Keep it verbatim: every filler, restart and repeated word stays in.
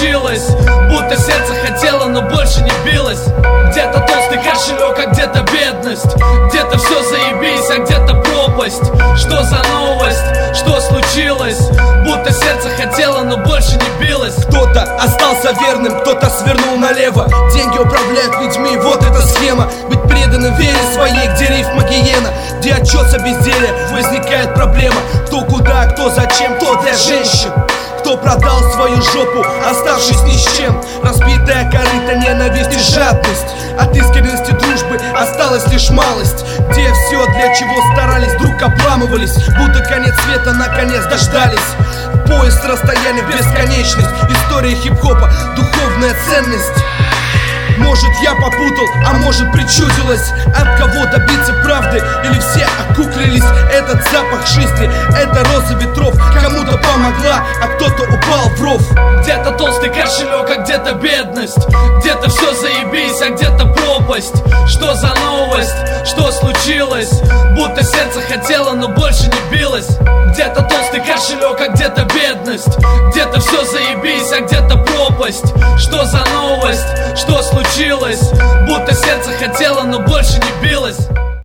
случилось? Будто сердце хотело, но больше не билось. Где-то толстый кошелек, а где-то бедность. Где-то все заебись, а где-то пропасть. Что за новость? Что случилось? Будто сердце хотело, но больше не билось. Кто-то остался верным, кто-то свернул налево. Деньги управляют людьми, вот эта схема. Быть преданным вере своей, где рифма гиена, где отчет за безделие, возникает проблема. Кто куда, кто зачем, кто для женщин. Кто продал свою жопу, оставшись ни с чем. Разбитая корыта, ненависть и жадность. От искренности дружбы осталась лишь малость. Где все, для чего старались, вдруг обламывались. Будто конец света наконец дождались. Поезд расстояния в бесконечность. История хип-хопа, духовная ценность. Может, я попутал, а может, причудилось. От кого добиться правды, или все окуклились. Этот запах жизни, это роза ветров. Кому-то помогла, а кто-то упал в ров. Где-то толстый кошелек, а где-то бедность. Где-то все заебись, а где-то пропасть. Что за новость? Что случилось? Будто сердце хотело, но больше не билось. Где-то толстый кошелек, а где-то бедность. Где-то все заебись, а где-то пропасть. Что за новость? Что случилось? Будто сердце хотело, но больше не билось.